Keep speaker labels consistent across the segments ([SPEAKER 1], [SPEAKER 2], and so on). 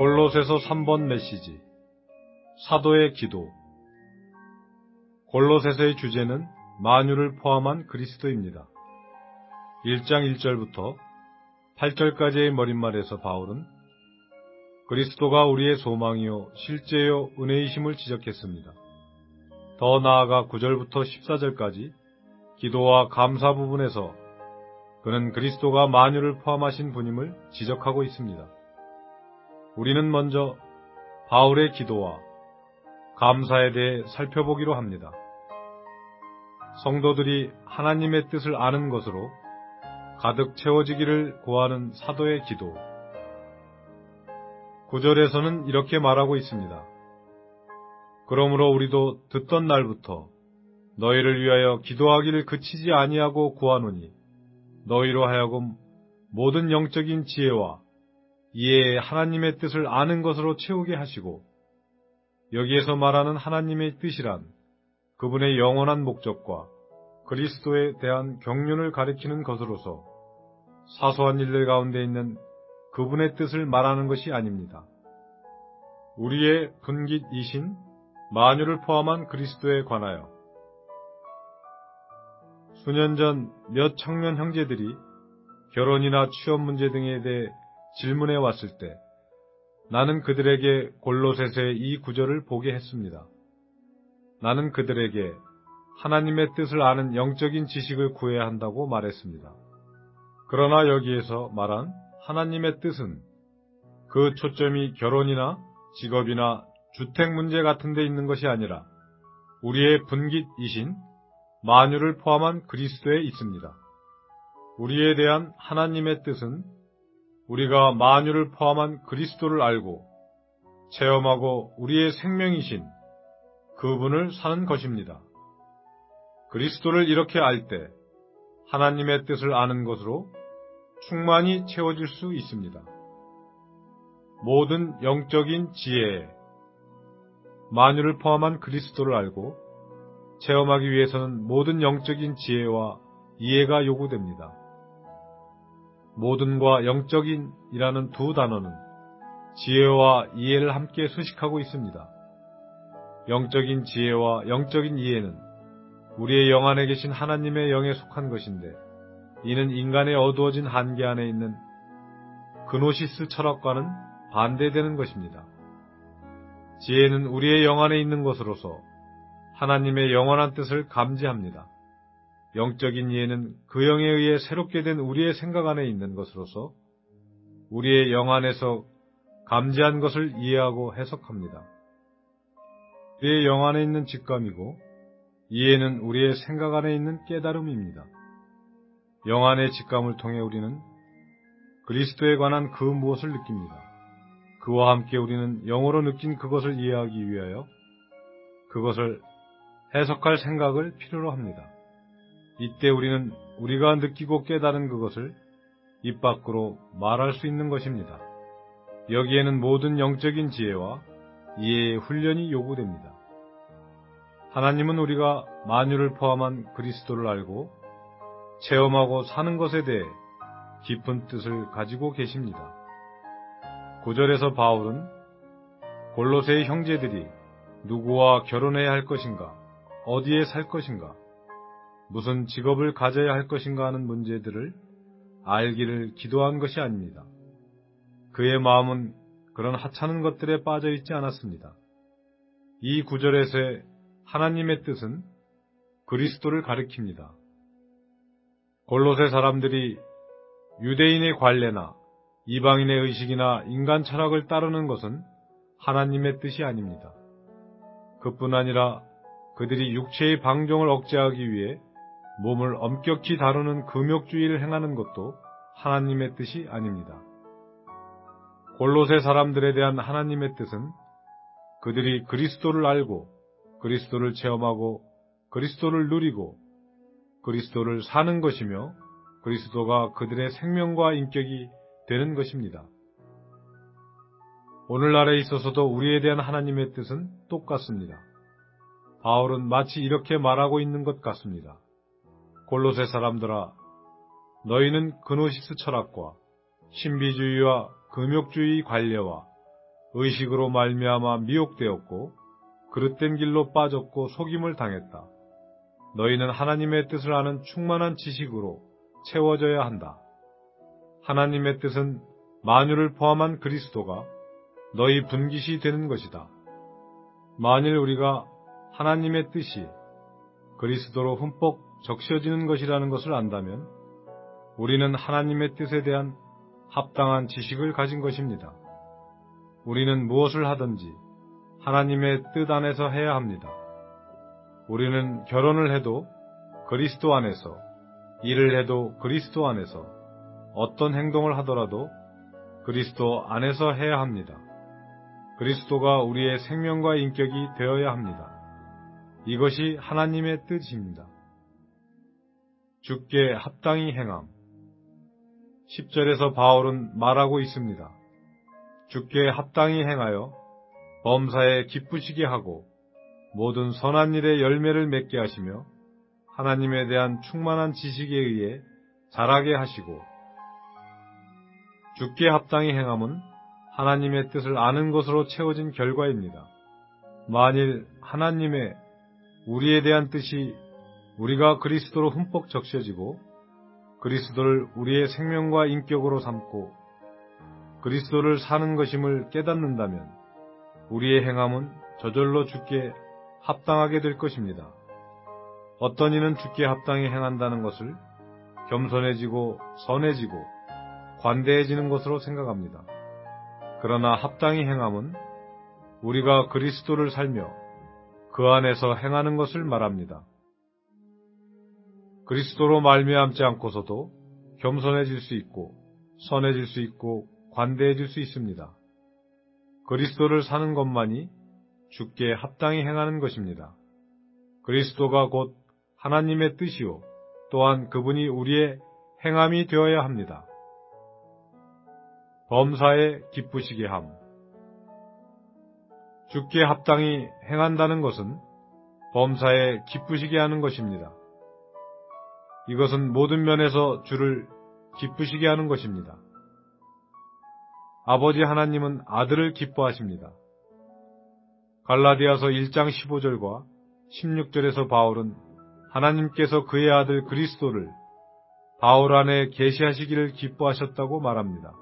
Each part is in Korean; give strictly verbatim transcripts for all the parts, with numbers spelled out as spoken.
[SPEAKER 1] 골로새서 삼 번 메시지 사도의 기도. 골로새서의 주제는 만유를 포함한 그리스도입니다. 일 장 일 절부터 팔 절까지의 머릿말에서 바울은 그리스도가 우리의 소망이요 실제요 은혜이심을 지적했습니다. 더 나아가 구 절부터 십사 절까지 기도와 감사 부분에서 그는 그리스도가 만유를 포함하신 분임을 지적하고 있습니다. 우리는 먼저 바울의 기도와 감사에 대해 살펴보기로 합니다. 성도들이 하나님의 뜻을 아는 것으로 가득 채워지기를 구하는 사도의 기도. 구 절에서는 이렇게 말하고 있습니다. 그러므로 우리도 듣던 날부터 너희를 위하여 기도하기를 그치지 아니하고 구하노니 너희로 하여금 모든 영적인 지혜와 이에 하나님의 뜻을 아는 것으로 채우게 하시고, 여기에서 말하는 하나님의 뜻이란 그분의 영원한 목적과 그리스도에 대한 경륜을 가리키는 것으로서 사소한 일들 가운데 있는 그분의 뜻을 말하는 것이 아닙니다. 우리의 분깃이신 만유를 포함한 그리스도에 관하여 수년 전 몇 청년 형제들이 결혼이나 취업 문제 등에 대해 질문해 왔을 때 나는 그들에게 골로새서의 이 구절을 보게 했습니다. 나는 그들에게 하나님의 뜻을 아는 영적인 지식을 구해야 한다고 말했습니다. 그러나 여기에서 말한 하나님의 뜻은 그 초점이 결혼이나 직업이나 주택 문제 같은 데 있는 것이 아니라 우리의 분깃이신 만유를 포함한 그리스도에 있습니다. 우리에 대한 하나님의 뜻은 우리가 만유를 포함한 그리스도를 알고 체험하고 우리의 생명이신 그분을 사는 것입니다. 그리스도를 이렇게 알 때 하나님의 뜻을 아는 것으로 충만히 채워질 수 있습니다. 모든 영적인 지혜에 만유를 포함한 그리스도를 알고 체험하기 위해서는 모든 영적인 지혜와 이해가 요구됩니다. 모든과 영적인이라는 두 단어는 지혜와 이해를 함께 수식하고 있습니다. 영적인 지혜와 영적인 이해는 우리의 영 안에 계신 하나님의 영에 속한 것인데, 이는 인간의 어두워진 한계 안에 있는 그노시스 철학과는 반대되는 것입니다. 지혜는 우리의 영 안에 있는 것으로서 하나님의 영원한 뜻을 감지합니다. 영적인 이해는 그 영에 의해 새롭게 된 우리의 생각 안에 있는 것으로서 우리의 영 안에서 감지한 것을 이해하고 해석합니다. 우리의 영 안에 있는 직감이고 이해는 우리의 생각 안에 있는 깨달음입니다. 영 안의 직감을 통해 우리는 그리스도에 관한 그 무엇을 느낍니다. 그와 함께 우리는 영으로 느낀 그것을 이해하기 위하여 그것을 해석할 생각을 필요로 합니다. 이때 우리는 우리가 느끼고 깨달은 그것을 입 밖으로 말할 수 있는 것입니다. 여기에는 모든 영적인 지혜와 이해의 훈련이 요구됩니다. 하나님은 우리가 만유를 포함한 그리스도를 알고 체험하고 사는 것에 대해 깊은 뜻을 가지고 계십니다. 구 절에서 바울은 골로새의 형제들이 누구와 결혼해야 할 것인가, 어디에 살 것인가, 무슨 직업을 가져야 할 것인가 하는 문제들을 알기를 기도한 것이 아닙니다. 그의 마음은 그런 하찮은 것들에 빠져 있지 않았습니다. 이 구절에서의 하나님의 뜻은 그리스도를 가리킵니다. 골로새 사람들이 유대인의 관례나 이방인의 의식이나 인간 철학을 따르는 것은 하나님의 뜻이 아닙니다. 그뿐 아니라 그들이 육체의 방종을 억제하기 위해 몸을 엄격히 다루는 금욕주의를 행하는 것도 하나님의 뜻이 아닙니다. 골로새 사람들에 대한 하나님의 뜻은 그들이 그리스도를 알고 그리스도를 체험하고 그리스도를 누리고 그리스도를 사는 것이며 그리스도가 그들의 생명과 인격이 되는 것입니다. 오늘날에 있어서도 우리에 대한 하나님의 뜻은 똑같습니다. 바울은 마치 이렇게 말하고 있는 것 같습니다. 골로새 사람들아, 너희는 그노시스 철학과 신비주의와 금욕주의 관례와 의식으로 말미암아 미혹되었고 그릇된 길로 빠졌고 속임을 당했다. 너희는 하나님의 뜻을 아는 충만한 지식으로 채워져야 한다. 하나님의 뜻은 만유를 포함한 그리스도가 너희 분깃이 되는 것이다. 만일 우리가 하나님의 뜻이 그리스도로 흠뻑 적셔지는 것이라는 것을 안다면 우리는 하나님의 뜻에 대한 합당한 지식을 가진 것입니다. 우리는 무엇을 하든지 하나님의 뜻 안에서 해야 합니다. 우리는 결혼을 해도 그리스도 안에서, 일을 해도 그리스도 안에서, 어떤 행동을 하더라도 그리스도 안에서 해야 합니다. 그리스도가 우리의 생명과 인격이 되어야 합니다. 이것이 하나님의 뜻입니다. 주께 합당히 행함. 십 절에서 바울은 말하고 있습니다. 주께 합당히 행하여 범사에 기쁘시게 하고 모든 선한 일에 열매를 맺게 하시며 하나님에 대한 충만한 지식에 의해 자라게 하시고. 주께 합당히 행함은 하나님의 뜻을 아는 것으로 채워진 결과입니다. 만일 하나님의 우리에 대한 뜻이 우리가 그리스도로 흠뻑 적셔지고 그리스도를 우리의 생명과 인격으로 삼고 그리스도를 사는 것임을 깨닫는다면 우리의 행함은 저절로 주께 합당하게 될 것입니다. 어떤 이는 주께 합당히 행한다는 것을 겸손해지고 선해지고 관대해지는 것으로 생각합니다. 그러나 합당히 행함은 우리가 그리스도를 살며 그 안에서 행하는 것을 말합니다. 그리스도로 말미암지 않고서도 겸손해질 수 있고 선해질 수 있고 관대해질 수 있습니다. 그리스도를 사는 것만이 주께 합당히 행하는 것입니다. 그리스도가 곧 하나님의 뜻이요 또한 그분이 우리의 행함이 되어야 합니다. 범사에 기쁘시게 함. 주께 합당히 행한다는 것은 범사에 기쁘시게 하는 것입니다. 이것은 모든 면에서 주를 기쁘시게 하는 것입니다. 아버지 하나님은 아들을 기뻐하십니다. 갈라디아서 일 장 십오 절과 십육 절에서 바울은 하나님께서 그의 아들 그리스도를 바울 안에 계시하시기를 기뻐하셨다고 말합니다.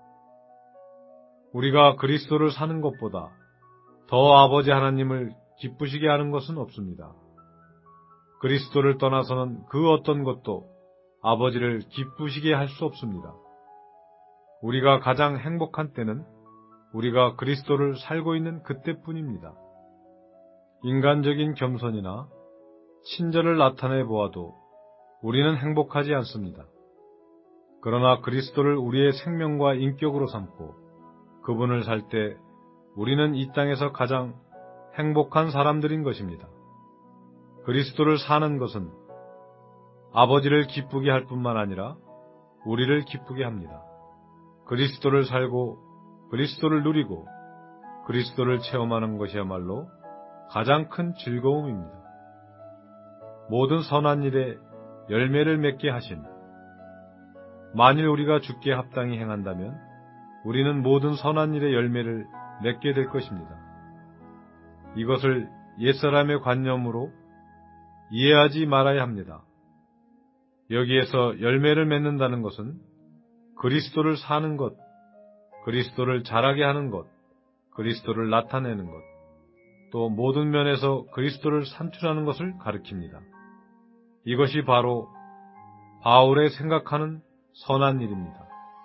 [SPEAKER 1] 우리가 그리스도를 사는 것보다 더 아버지 하나님을 기쁘시게 하는 것은 없습니다. 그리스도를 떠나서는 그 어떤 것도 아버지를 기쁘시게 할 수 없습니다. 우리가 가장 행복한 때는 우리가 그리스도를 살고 있는 그때뿐입니다. 인간적인 겸손이나 친절을 나타내 보아도 우리는 행복하지 않습니다. 그러나 그리스도를 우리의 생명과 인격으로 삼고 그분을 살 때 우리는 이 땅에서 가장 행복한 사람들인 것입니다. 그리스도를 사는 것은 아버지를 기쁘게 할 뿐만 아니라 우리를 기쁘게 합니다. 그리스도를 살고 그리스도를 누리고 그리스도를 체험하는 것이야말로 가장 큰 즐거움입니다. 모든 선한 일에 열매를 맺게 하심. 만일 우리가 주께 합당히 행한다면 우리는 모든 선한 일의 열매를 맺게 될 것입니다. 이것을 옛사람의 관념으로 이해하지 말아야 합니다. 여기에서 열매를 맺는다는 것은 그리스도를 사는 것, 그리스도를 자라게 하는 것, 그리스도를 나타내는 것, 또 모든 면에서 그리스도를 산출하는 것을 가리킵니다. 이것이 바로 바울의 생각하는 선한 일입니다.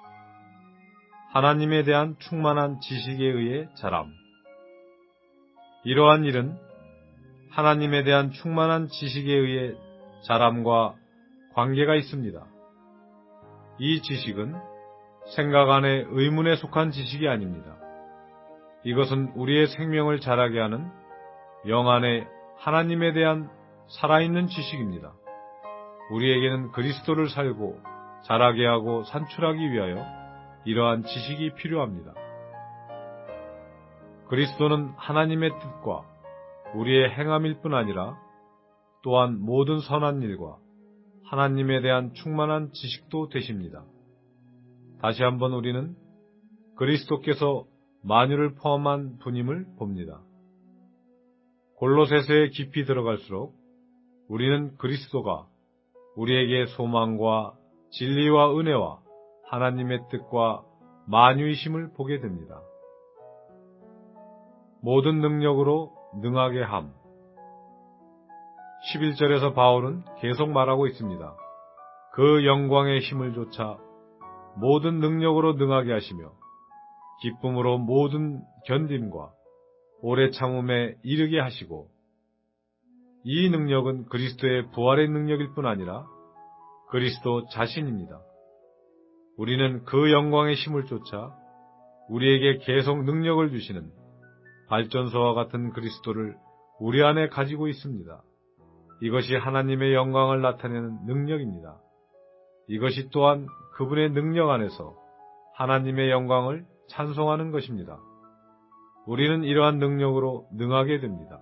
[SPEAKER 1] 하나님에 대한 충만한 지식에 의해 자람. 이러한 일은 하나님에 대한 충만한 지식에 의해 자람과 관계가 있습니다. 이 지식은 생각 안의 의문에 속한 지식이 아닙니다. 이것은 우리의 생명을 자라게 하는 영 안의 하나님에 대한 살아있는 지식입니다. 우리에게는 그리스도를 살고 자라게 하고 산출하기 위하여 이러한 지식이 필요합니다. 그리스도는 하나님의 뜻과 우리의 행함일 뿐 아니라 또한 모든 선한 일과 하나님에 대한 충만한 지식도 되십니다. 다시 한번 우리는 그리스도께서 만유를 포함한 분임을 봅니다. 골로새서에 깊이 들어갈수록 우리는 그리스도가 우리에게 소망과 진리와 은혜와 하나님의 뜻과 만유이심을 보게 됩니다. 모든 능력으로 능하게 함. 십일 절에서 바울은 계속 말하고 있습니다. 그 영광의 힘을 조차 모든 능력으로 능하게 하시며 기쁨으로 모든 견딤과 오래 참음에 이르게 하시고, 이 능력은 그리스도의 부활의 능력일 뿐 아니라 그리스도 자신입니다. 우리는 그 영광의 힘을 쫓아 우리에게 계속 능력을 주시는 발전소와 같은 그리스도를 우리 안에 가지고 있습니다. 이것이 하나님의 영광을 나타내는 능력입니다. 이것이 또한 그분의 능력 안에서 하나님의 영광을 찬송하는 것입니다. 우리는 이러한 능력으로 능하게 됩니다.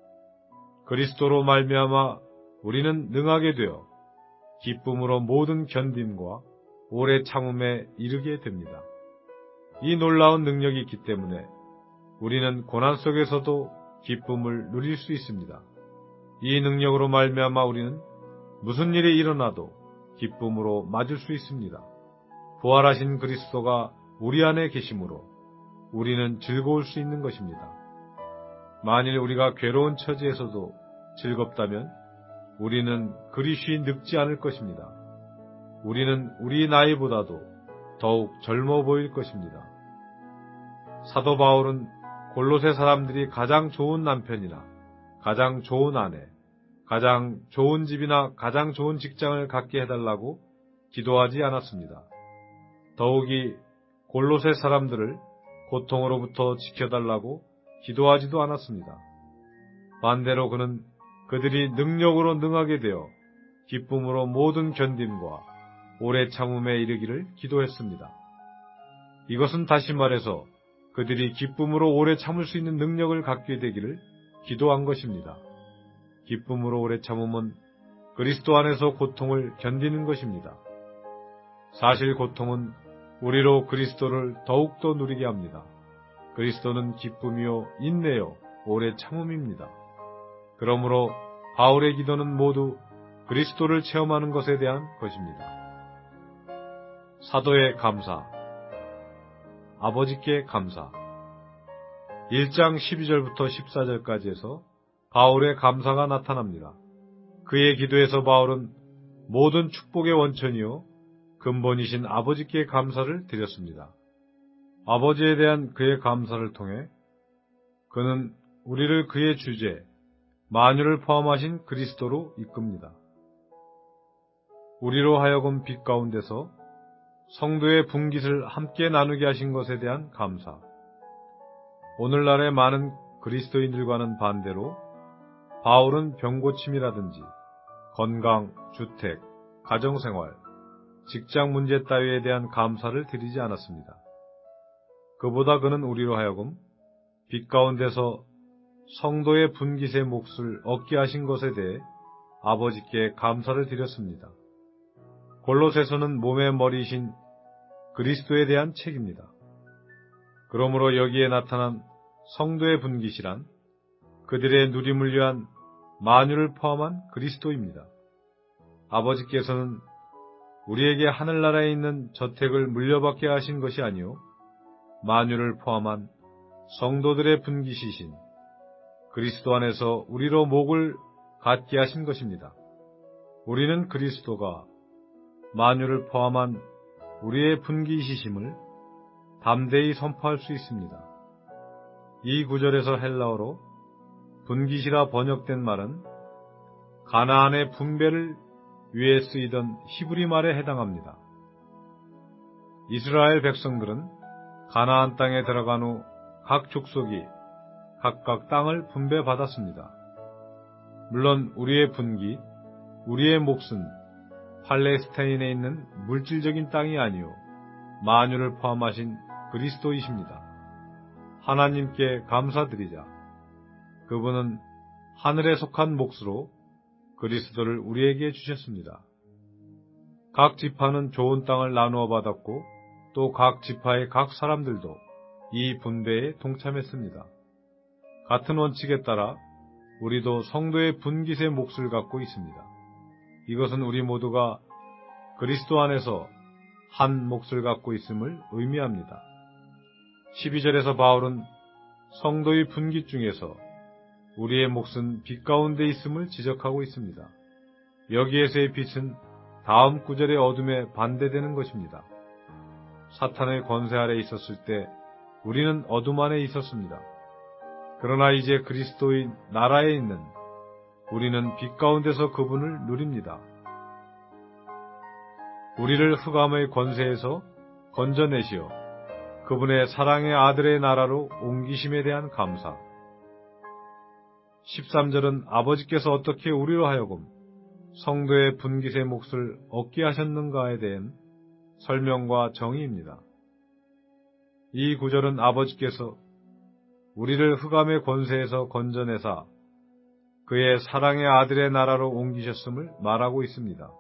[SPEAKER 1] 그리스도로 말미암아 우리는 능하게 되어 기쁨으로 모든 견딤과 오래 참음에 이르게 됩니다. 이 놀라운 능력이 있기 때문에 우리는 고난 속에서도 기쁨을 누릴 수 있습니다. 이 능력으로 말미암아 우리는 무슨 일이 일어나도 기쁨으로 맞을 수 있습니다. 부활하신 그리스도가 우리 안에 계심으로 우리는 즐거울 수 있는 것입니다. 만일 우리가 괴로운 처지에서도 즐겁다면 우리는 그리 쉬이 늙지 않을 것입니다. 우리는 우리 나이보다도 더욱 젊어 보일 것입니다. 사도 바울은 골로새 사람들이 가장 좋은 남편이나 가장 좋은 아내, 가장 좋은 집이나 가장 좋은 직장을 갖게 해달라고 기도하지 않았습니다. 더욱이 골로새 사람들을 고통으로부터 지켜달라고 기도하지도 않았습니다. 반대로 그는 그들이 능력으로 능하게 되어 기쁨으로 모든 견딤과 오래 참음에 이르기를 기도했습니다. 이것은 다시 말해서 그들이 기쁨으로 오래 참을 수 있는 능력을 갖게 되기를 기도한 것입니다. 기쁨으로 오래 참음은 그리스도 안에서 고통을 견디는 것입니다. 사실 고통은 우리로 그리스도를 더욱더 누리게 합니다. 그리스도는 기쁨이요 인내요 오래 참음입니다. 그러므로 바울의 기도는 모두 그리스도를 체험하는 것에 대한 것입니다. 사도의 감사, 아버지께 감사. 일 장 십이 절부터 십사 절까지 해서 바울의 감사가 나타납니다. 그의 기도에서 바울은 모든 축복의 원천이요 근본이신 아버지께 감사를 드렸습니다. 아버지에 대한 그의 감사를 통해 그는 우리를 그의 주제, 만유를 포함하신 그리스도로 이끕니다. 우리로 하여금 빛 가운데서 성도의 분깃을 함께 나누게 하신 것에 대한 감사. 오늘날의 많은 그리스도인들과는 반대로 바울은 병고침이라든지 건강, 주택, 가정생활, 직장 문제 따위에 대한 감사를 드리지 않았습니다. 그보다 그는 우리로 하여금 빛 가운데서 성도의 분깃의 몫을 얻게 하신 것에 대해 아버지께 감사를 드렸습니다. 골로새서는 몸의 머리이신 그리스도에 대한 책입니다. 그러므로 여기에 나타난 성도의 분깃이란 그들의 누림을 위한 만유를 포함한 그리스도입니다. 아버지께서는 우리에게 하늘나라에 있는 저택을 물려받게 하신 것이 아니요 만유를 포함한 성도들의 분깃이신 그리스도 안에서 우리로 목을 갖게 하신 것입니다. 우리는 그리스도가 만유를 포함한 우리의 분깃이심을 담대히 선포할 수 있습니다. 이 구절에서 헬라어로 분깃이라 번역된 말은 가나안의 분배를 위해 쓰이던 히브리 말에 해당합니다. 이스라엘 백성들은 가나안 땅에 들어간 후 각 족속이 각각 땅을 분배받았습니다. 물론 우리의 분깃, 우리의 몫은 팔레스타인에 있는 물질적인 땅이 아니요 만유를 포함하신 그리스도이십니다. 하나님께 감사드리자. 그분은 하늘에 속한 몫으로 그리스도를 우리에게 주셨습니다. 각 지파는 좋은 땅을 나누어 받았고 또 각 지파의 각 사람들도 이 분배에 동참했습니다. 같은 원칙에 따라 우리도 성도의 분깃의 몫을 갖고 있습니다. 이것은 우리 모두가 그리스도 안에서 한 몫을 갖고 있음을 의미합니다. 십이 절에서 바울은 성도의 분깃 중에서 우리의 몫은 빛 가운데 있음을 지적하고 있습니다. 여기에서의 빛은 다음 구절의 어둠에 반대되는 것입니다. 사탄의 권세 아래 있었을 때 우리는 어둠 안에 있었습니다. 그러나 이제 그리스도의 나라에 있는 우리는 빛 가운데서 그분을 누립니다. 우리를 흑암의 권세에서 건져내시어 그분의 사랑의 아들의 나라로 옮기심에 대한 감사. 십삼 절은 아버지께서 어떻게 우리로 하여금 성도의 분깃의 몫을 얻게 하셨는가에 대한 설명과 정의입니다. 이 구절은 아버지께서 우리를 흑암의 권세에서 건져내사 그의 사랑의 아들의 나라로 옮기셨음을 말하고 있습니다.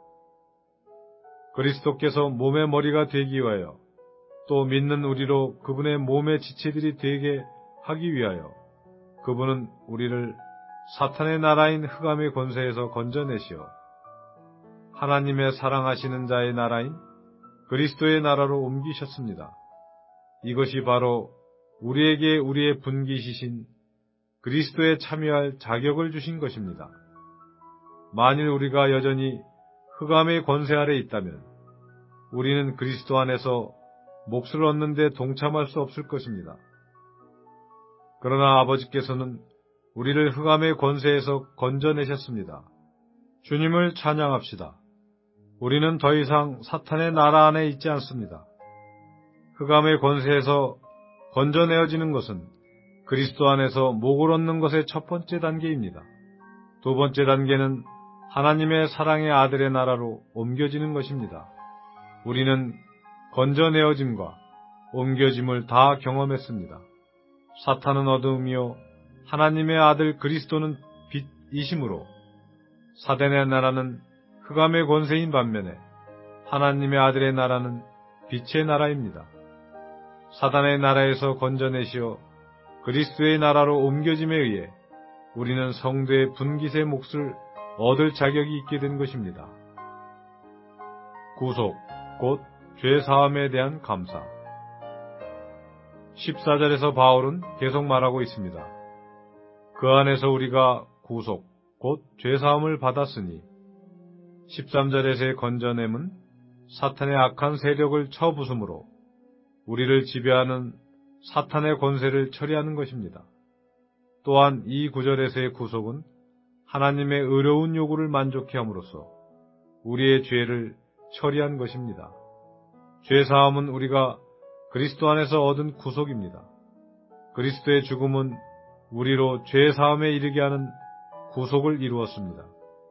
[SPEAKER 1] 그리스도께서 몸의 머리가 되기 위하여 또 믿는 우리로 그분의 몸의 지체들이 되게 하기 위하여 그분은 우리를 사탄의 나라인 흑암의 권세에서 건져내시어 하나님의 사랑하시는 자의 나라인 그리스도의 나라로 옮기셨습니다. 이것이 바로 우리에게 우리의 분깃이신 그리스도에 참여할 자격을 주신 것입니다. 만일 우리가 여전히 흑암의 권세 아래 있다면 우리는 그리스도 안에서 몫을 얻는 데 동참할 수 없을 것입니다. 그러나 아버지께서는 우리를 흑암의 권세에서 건져내셨습니다. 주님을 찬양합시다. 우리는 더 이상 사탄의 나라 안에 있지 않습니다. 흑암의 권세에서 건져내어지는 것은 그리스도 안에서 목을 얻는 것의 첫 번째 단계입니다. 두 번째 단계는 하나님의 사랑의 아들의 나라로 옮겨지는 것입니다. 우리는 건져내어짐과 옮겨짐을 다 경험했습니다. 사탄은 어둠이요 하나님의 아들 그리스도는 빛이시므로 사단의 나라는 흑암의 권세인 반면에 하나님의 아들의 나라는 빛의 나라입니다. 사단의 나라에서 건져내시어 그리스도의 나라로 옮겨짐에 의해 우리는 성도의 분깃의 몫을 얻을 자격이 있게 된 것입니다. 구속, 곧 죄사함에 대한 감사. 십사 절에서 바울은 계속 말하고 있습니다. 그 안에서 우리가 구속, 곧 죄사함을 받았으니 십삼 절에서의 건져냄은 사탄의 악한 세력을 쳐부수므로 우리를 지배하는 사탄의 권세를 처리하는 것입니다. 또한 이 구절에서의 구속은 하나님의 의로운 요구를 만족케 함으로써 우리의 죄를 처리한 것입니다. 죄사함은 우리가 그리스도 안에서 얻은 구속입니다. 그리스도의 죽음은 우리로 죄사함에 이르게 하는 구속을 이루었습니다.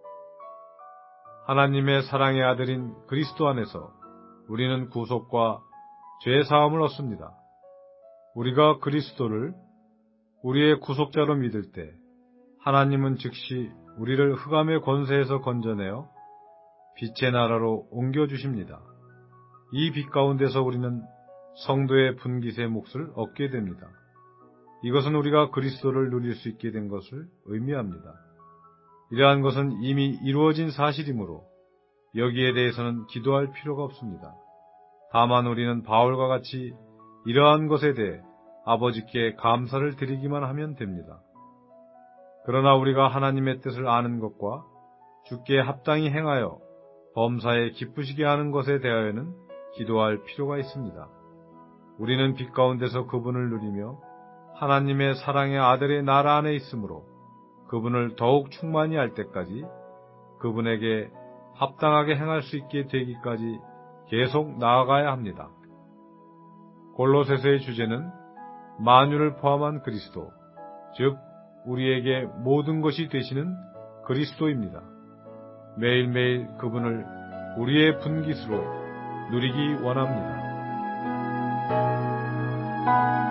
[SPEAKER 1] 하나님의 사랑의 아들인 그리스도 안에서 우리는 구속과 죄사함을 얻습니다. 우리가 그리스도를 우리의 구속자로 믿을 때 하나님은 즉시 우리를 흑암의 권세에서 건져내어 빛의 나라로 옮겨주십니다. 이 빛 가운데서 우리는 성도의 분깃의 몫을 얻게 됩니다. 이것은 우리가 그리스도를 누릴 수 있게 된 것을 의미합니다. 이러한 것은 이미 이루어진 사실이므로 여기에 대해서는 기도할 필요가 없습니다. 다만 우리는 바울과 같이 이러한 것에 대해 아버지께 감사를 드리기만 하면 됩니다. 그러나 우리가 하나님의 뜻을 아는 것과 주께 합당히 행하여 범사에 기쁘시게 하는 것에 대하여는 기도할 필요가 있습니다. 우리는 빛 가운데서 그분을 누리며 하나님의 사랑의 아들의 나라 안에 있으므로 그분을 더욱 충만히 알 때까지 그분에게 합당하게 행할 수 있게 되기까지 계속 나아가야 합니다. 골로새서의 주제는 만유를 포함한 그리스도, 즉 우리에게 모든 것이 되시는 그리스도입니다. 매일매일 그분을 우리의 분깃으로 누리기 원합니다.